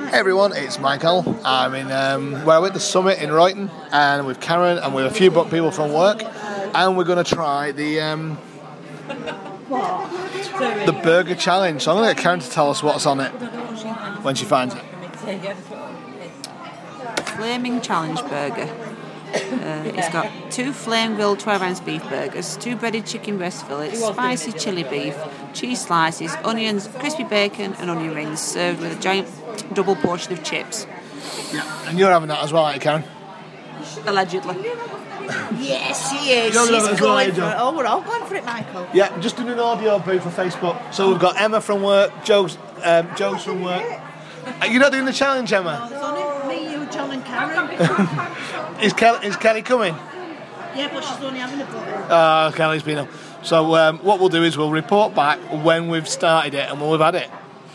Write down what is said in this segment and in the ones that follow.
Hey everyone, it's Michael. I'm in we're at the summit in Royton, and with Karen and with a few people from work, and we're going to try the burger challenge. So I'm going to get Karen to tell us what's on it when she finds it. Flaming Challenge Burger. It's got 2 flame grilled 12-ounce beef burgers, 2 breaded chicken breast fillets, spicy chili beef, cheese slices, onions, crispy bacon and onion rings, served with a giant double portion of chips. Yeah, and you're having that as well, aren't you, Karen? Allegedly. Yes, she is. You're She's having going it, for it. Oh, we're all going for it, Michael. Yeah, just doing an audio booth for Facebook. So we've got Emma from work, Joe's from work. You're not doing the challenge, Emma? There's only me, you, John and Karen. Is Kelly coming? Yeah, but she's only having a butter. Kelly's been on. So what we'll do is we'll report back when we've started it and when we've had it.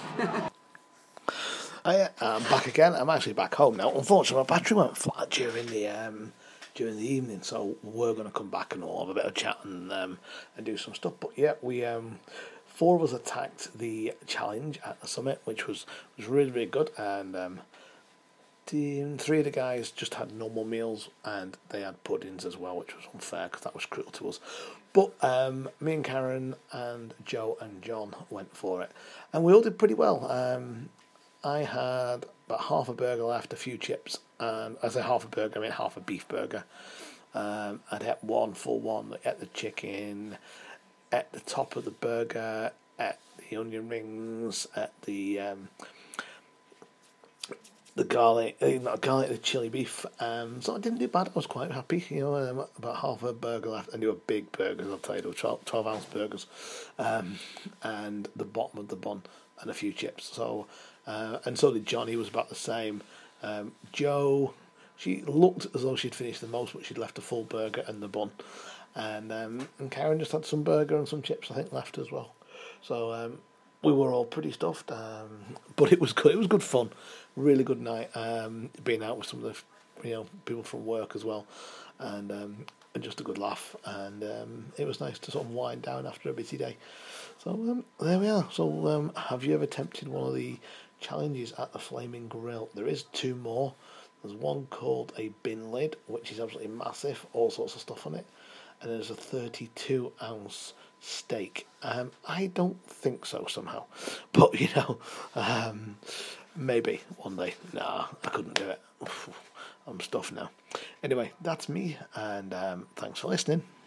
I'm back again. I'm actually back home now. Unfortunately, my battery went flat during the evening, so we're going to come back and we'll have a bit of chat and do some stuff. But yeah, we 4 of us attacked the challenge at the summit, which was really, really good. And 3 of the guys just had normal meals, and they had puddings as well, which was unfair because that was cruel to us. But me and Karen and Joe and John went for it, and we all did pretty well. I had about half a burger left, a few chips, and I say half a burger, I mean half a beef burger. I'd had one full one, ate the chicken, at the top of the burger, at the onion rings, at the garlic, the chili beef. So I didn't do bad. I was quite happy. About half a burger left. And they were big burgers, I'll tell you. They were 12-ounce burgers, and the bottom of the bun and a few chips. So and so did John. He was about the same. Jo, she looked as though she'd finished the most, but she'd left a full burger and the bun. And Karen just had some burger and some chips, I think, left as well. So we were all pretty stuffed, but it was good. It was good fun, really good night. Being out with some of the people from work as well, and just a good laugh. And it was nice to sort of wind down after a busy day. So there we are. So have you ever attempted one of the challenges at the Flaming Grill? There is 2 more. There's one called a bin lid, which is absolutely massive, all sorts of stuff on it. And there's a 32-ounce steak. I don't think so somehow. But, maybe one day. Nah, I couldn't do it. I'm stuffed now. Anyway, that's me, and thanks for listening.